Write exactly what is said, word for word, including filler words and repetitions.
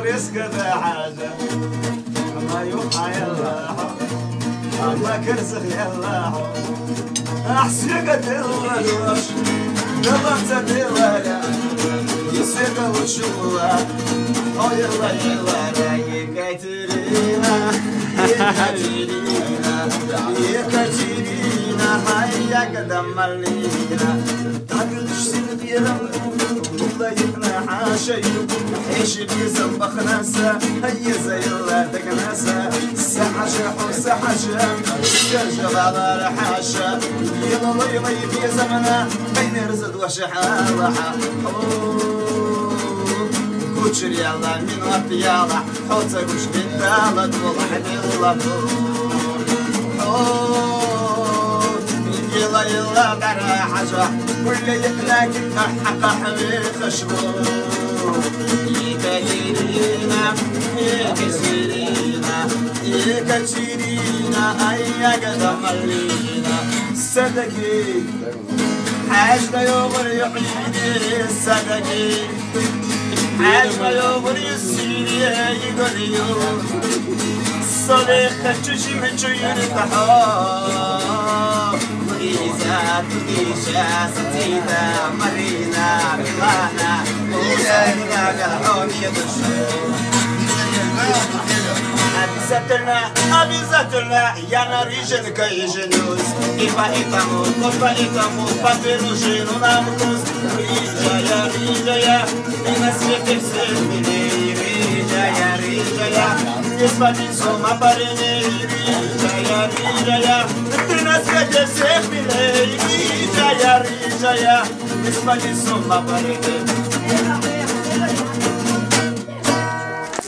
ورزق ذا حاجة ما يوحى يلا ما كرزق يلا أحسقت الوش دبرت الولا يسيق وشوها أو يلا يلا يكترينا يكترينا يكترينا هيا قدم اللينا تاكل تشتين بيرم والله يقنع حاشي عيش بيزم بخناسة هيا زي الله تكناسة ساحة شاحو ساحة شام سجل على حاشا يلا الله يضيب يا زمنا بين رزد وشحالة كوتشر يلا من وقت يلا حوتك وش بنتالك والله يلا يلا يلا درا حاجة كل يخلاك حق حبيب خشبو يكتيرينا يكتيرينا يكتيرينا أي قدم اللينا صدقي حاجة يوبر يحييني صدقي حاجة يوبر يسيني يقول يوم صديقة تجي من جيون التحار إذا تقيشا ستيدا مرينا ملانا وسائلنا قلعون يدشون أبي زتلنا أبي زتلنا يا ناريجن كيجنوس إفا إتامو كفا إتامو بابيرو جينو نامكوس ريجا يا ريجا يا إناس يكسر مني ريجا يا ريجا يا يسمع نسوما باريني ريجا يا ريجا يا إناس يكسر مني ريجا يا ريجا يا يسمع نسوما باريني